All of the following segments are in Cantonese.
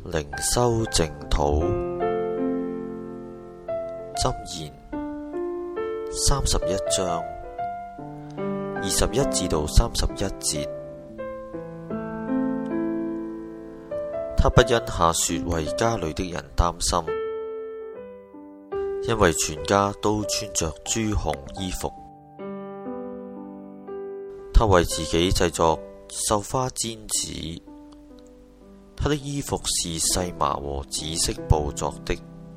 靈修淨土箴言31章21至到31節。他不因下雪為家裏的人擔心，因為全家都穿着朱紅衣服。他為自己製作繡花氈子，他的衣服是細麻和紫色布作的。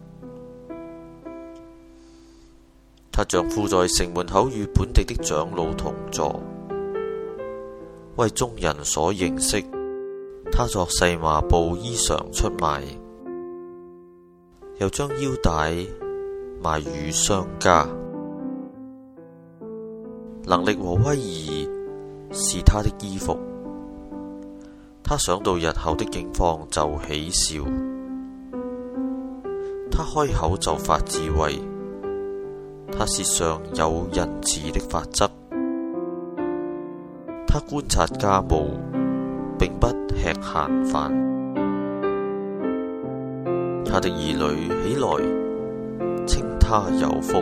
她丈夫在城門口與本地的長老同坐，為眾人所認識。她作細麻布衣裳出賣，又將腰帶賣與商家。能力和威儀是她的衣服，她想到日後的境況就喜笑。她開口就發智慧，她舌上有仁慈的法則。她觀察家務，並不吃閒飯。她的兒女起來稱她有福，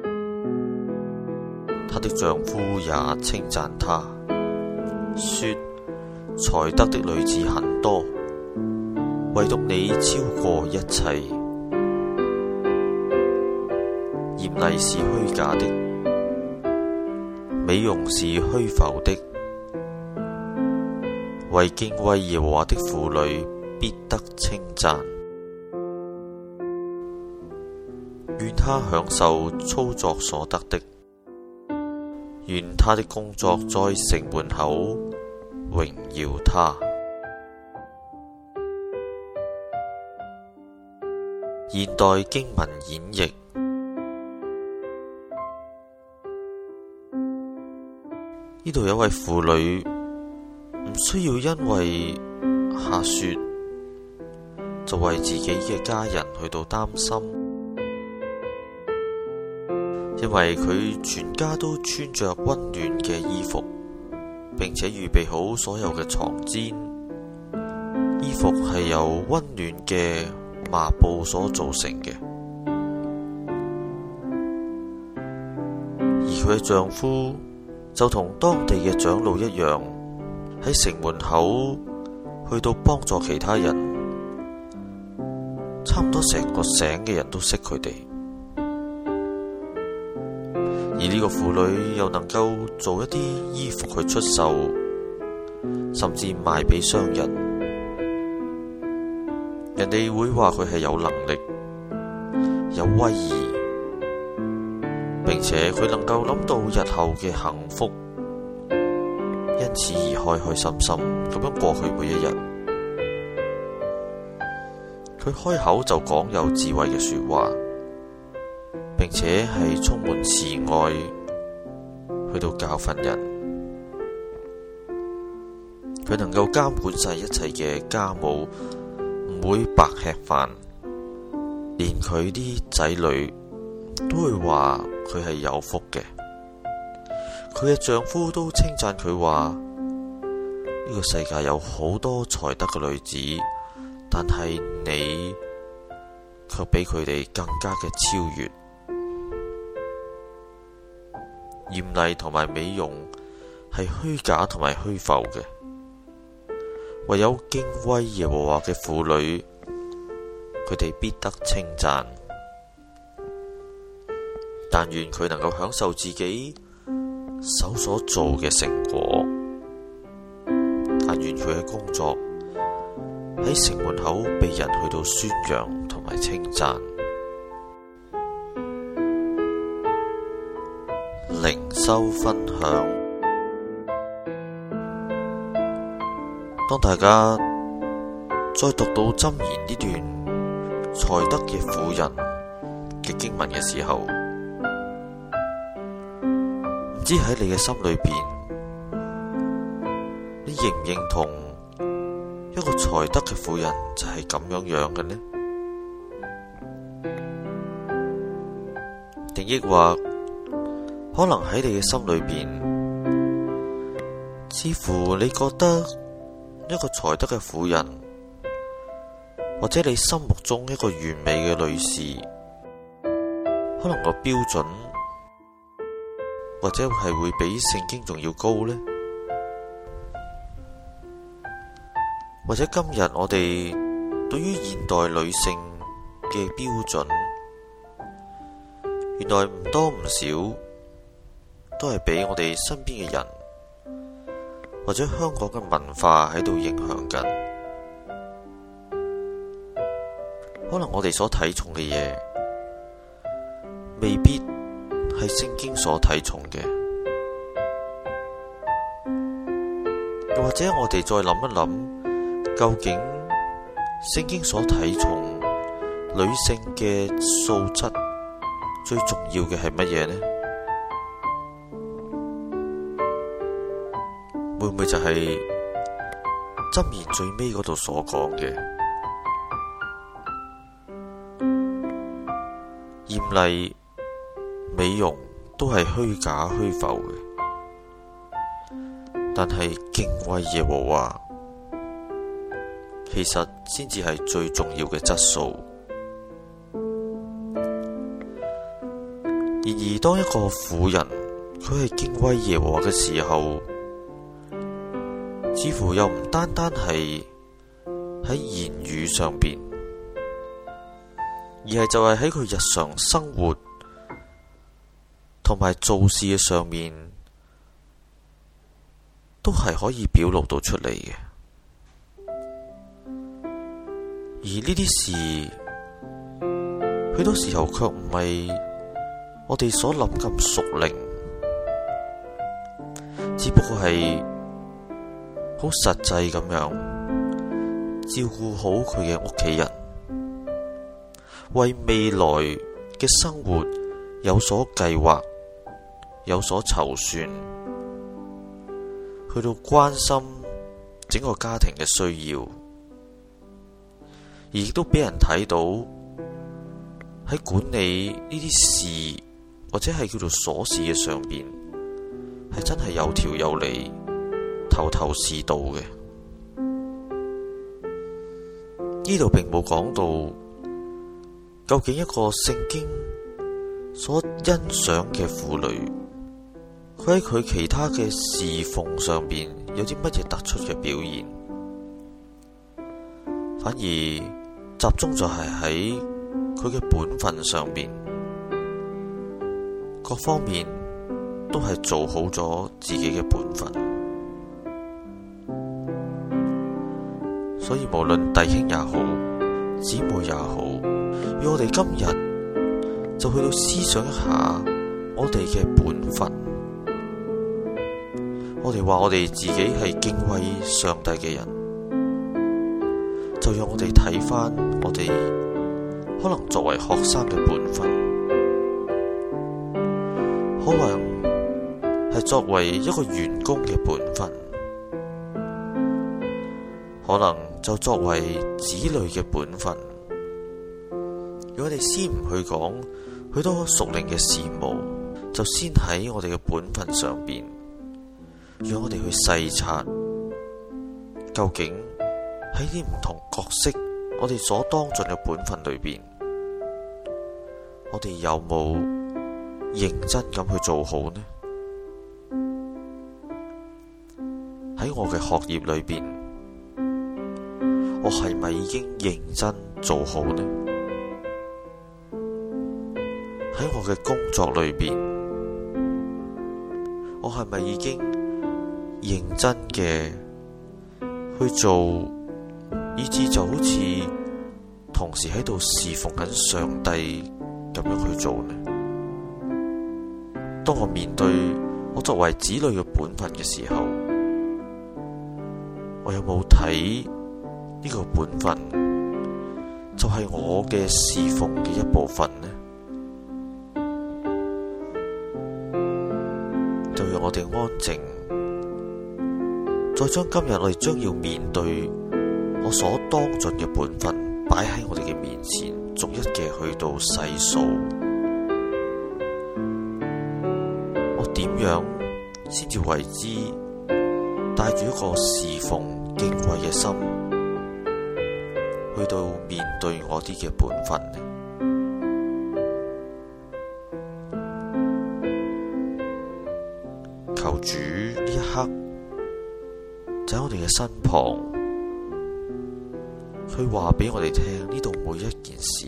她的丈夫也稱讚她，說才德的女子很多，唯獨你超過一切。艷麗是虛假的，美容是虛浮的，為敬畏耶和華的婦女必得稱讚。願她享受操作所得的，願她的工作在城門口榮耀她。現代經文演繹。呢度有位婦女唔需要因為下雪就為自己嘅家人去到擔心，因為佢全家都穿着溫暖嘅衣服，並且預備好所有嘅床墊。衣服係由溫暖嘅麻布所造成嘅，而佢嘅丈夫就同當地嘅長老一樣，喺城門口去到幫助其他人，差唔多成個省嘅人都識佢哋。而呢個婦女又能夠做一啲衣服去出售，甚至賣俾商人，人哋會話佢係有能力、有威儀，並且佢能夠諗到日後嘅幸福，因此而開開心心咁樣過去每一日。佢開口就講有智慧嘅說話，並且係充滿慈愛去到教訓人。佢能夠監管晒一切嘅家務，唔會白吃飯，連佢啲仔女都會話佢係有福嘅。佢嘅丈夫都稱讚佢話，呢個世界有好多才德嘅女子，但係你卻比佢哋更加嘅超越。艷麗同埋美容係虛假同埋虛浮嘅，唯有敬畏耶和華嘅婦女，佢哋必得稱讚。但願佢能夠享受自己手所做嘅成果，但願佢嘅工作喺城門口被人去到宣揚同埋稱讚。靈修分享。當大家再讀到箴言呢段才德嘅婦人嘅經文嘅時候，唔知喺你嘅心裏邊，你認唔認同一個才德嘅婦人就係咁樣嘅呢？定抑或可能喺你嘅心裏邊，似乎你覺得一個才德嘅婦人， 或者你心目中一個完美嘅女士，可能個標準或者係會比聖經仲要高呢？或者今日我哋對於現代女性嘅標準，原來唔多唔少都係俾我哋身邊嘅人或者香港嘅文化喺度影響緊。可能我哋所睇重嘅嘢，未必係聖經所睇重嘅。又或者我哋再諗一諗，究竟聖經所睇重女性嘅素質最重要嘅係乜嘢呢？會唔會就係箴言最尾嗰度所講嘅艷麗美容都係虛假虛浮嘅，但係敬畏耶和華其實先至係最重要嘅質素。然而當一個婦人佢係敬畏耶和華嘅時候，似乎又唔單單係喺言語上邊，而係就係喺佢日常生活同埋做事嘅上面，都係可以表露到出嚟嘅。而呢啲事，許多時候卻唔係我哋所諗咁屬靈，只不過係好實際咁樣照顧好佢嘅屋企人，為未來嘅生活有所計劃，有所籌算，去到關心整個家庭嘅需要，而亦都俾人睇到喺管理呢啲事或者係叫做瑣事嘅上邊，係真係有條有理，頭頭是道嘅。呢度並冇講到究竟一個聖經所欣賞嘅婦女，佢喺佢其他嘅侍奉上邊有啲乜嘢突出嘅表現，反而集中就係喺佢嘅本分上邊，各方面都係做好咗自己嘅本分。所以無論弟兄也好，姊妹也好，要我哋今日就去到思想一下我哋嘅本分。我哋話我哋自己係敬畏上帝嘅人，就讓我哋睇返我哋可能作為學生嘅本分，可能係作為一個員工嘅本分，可能就作為子女嘅本分。如果我哋先唔去講許多屬靈嘅事務，就先喺我哋嘅本分上邊，讓我哋去細察，究竟喺啲唔同角色，我哋所當盡嘅本分裏邊，我哋有冇認真咁去做好呢？喺我嘅學業裏邊，我係咪已經認真做好呢？喺我嘅工作裏邊，我係咪已經認真嘅去做，以致就好似同時喺度侍奉緊上帝咁樣去做呢？當我面對我作為子女嘅本分嘅時候，我有冇睇呢個本分就係我嘅侍奉嘅一部分呢？就讓我哋安靜，再將今日我哋將要面對我所當盡嘅本分擺喺我哋嘅面前，逐一嘅去到細數，我點樣先至為之帶住一個侍奉敬畏嘅心去到面對我啲嘅本分呢？求主呢一刻就喺我哋嘅身旁，佢話俾我哋聽呢度每一件事，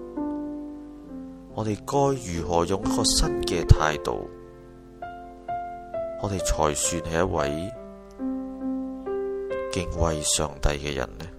我哋該如何用一個新嘅態度，我哋才算係一位敬畏上帝嘅人呢？